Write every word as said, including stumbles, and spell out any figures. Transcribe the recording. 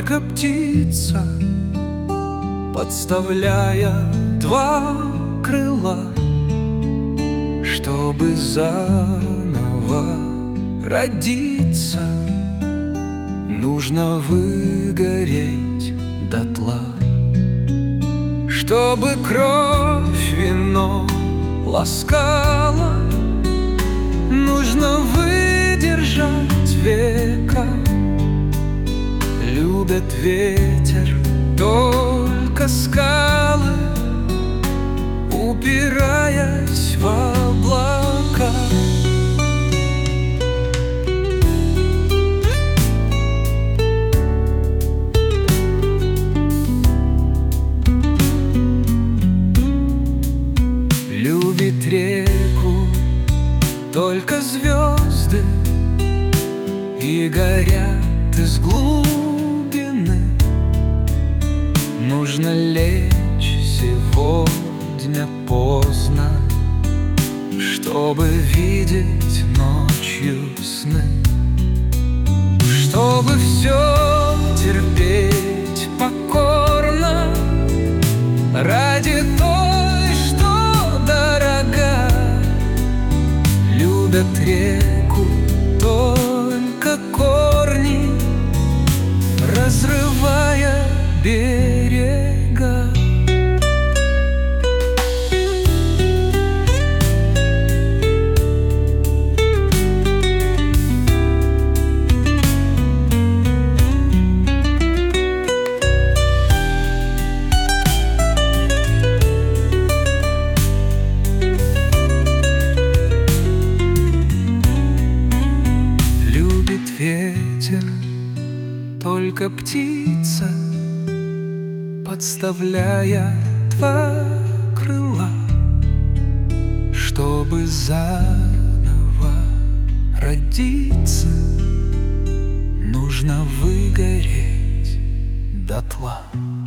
только птица, подставляя два крыла, чтобы заново родиться. Нужно выгореть дотла, чтобы кровь вино ласкала. Нужно выдержать века. Любят ветер только скалы, упираясь в облака. Любит реку только звезды, и горят из глубины. Нужно лечь сегодня поздно, чтобы видеть ночью сны, чтобы все терпеть покорно ради той, что дорога. Любят реку только корни, разрывая берега. Ветер только птица, подставляя два крыла, чтобы заново родиться. Нужно выгореть дотла.